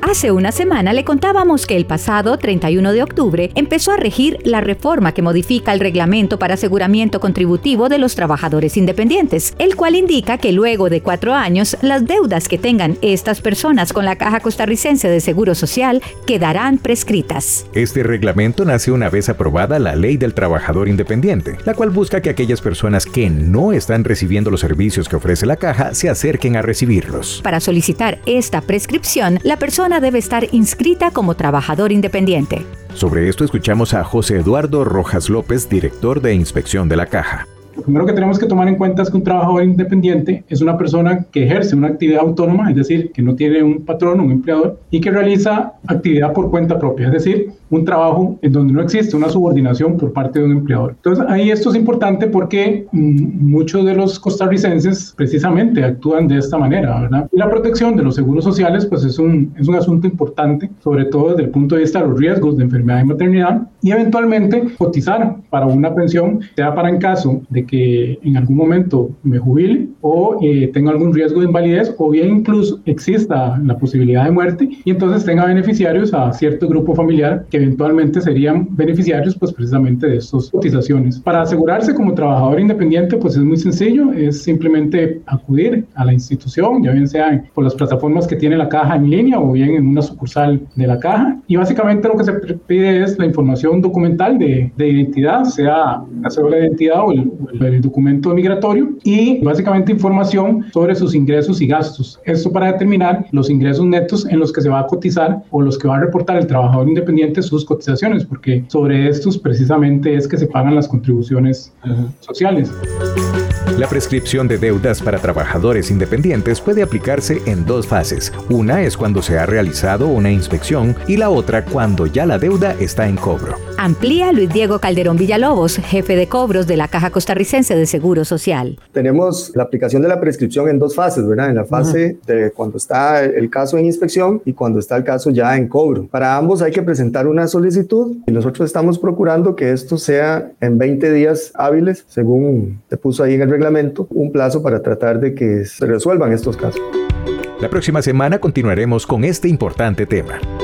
Hace una semana le contábamos que el pasado 31 de octubre empezó a regir la reforma que modifica el reglamento para aseguramiento contributivo de los trabajadores independientes, el cual indica que luego de 4 años las deudas que tengan estas personas con la Caja Costarricense de Seguro Social quedarán prescritas. Este reglamento nace una vez aprobada la Ley del Trabajador Independiente, la cual busca que aquellas personas que no están recibiendo los servicios que ofrece la Caja se acerquen a recibirlos. Para solicitar esta prescripción, la persona debe estar inscrita como trabajador independiente. Sobre esto escuchamos a José Eduardo Rojas López, director de Inspección de la Caja. Lo primero que tenemos que tomar en cuenta es que un trabajador independiente es una persona que ejerce una actividad autónoma, es decir, que no tiene un patrón, un empleador, y que realiza actividad por cuenta propia, es decir, un trabajo en donde no existe una subordinación por parte de un empleador. Entonces, ahí esto es importante porque muchos de los costarricenses precisamente actúan de esta manera, ¿verdad? Y la protección de los seguros sociales, pues es un asunto importante, sobre todo desde el punto de vista de los riesgos de enfermedad y maternidad, y eventualmente cotizar para una pensión, sea para en caso de que en algún momento me jubile o tenga algún riesgo de invalidez, o bien incluso exista la posibilidad de muerte y entonces tenga beneficiarios a cierto grupo familiar que eventualmente serían beneficiarios pues precisamente de estas cotizaciones. Para asegurarse como trabajador independiente pues es muy sencillo, es simplemente acudir a la institución, ya bien sea por las plataformas que tiene la Caja en línea o bien en una sucursal de la Caja, y básicamente lo que se pide es la información documental de identidad, sea la cédula de identidad o el documento migratorio, y básicamente información sobre sus ingresos y gastos. Esto para determinar los ingresos netos en los que se va a cotizar o los que va a reportar el trabajador independiente sus cotizaciones, porque sobre estos precisamente es que se pagan las contribuciones sociales. La prescripción de deudas para trabajadores independientes puede aplicarse en 2 fases. Una es cuando se ha realizado una inspección y la otra cuando ya la deuda está en cobro. Amplía Luis Diego Calderón Villalobos, jefe de cobros de la Caja Costarricense de Seguro Social. Tenemos la aplicación de la prescripción en 2 fases, ¿verdad? En la fase de cuando está el caso en inspección y cuando está el caso ya en cobro. Para ambos hay que presentar una solicitud y nosotros estamos procurando que esto sea en 20 días hábiles, según se puso ahí en el reglamento, un plazo para tratar de que se resuelvan estos casos. La próxima semana continuaremos con este importante tema.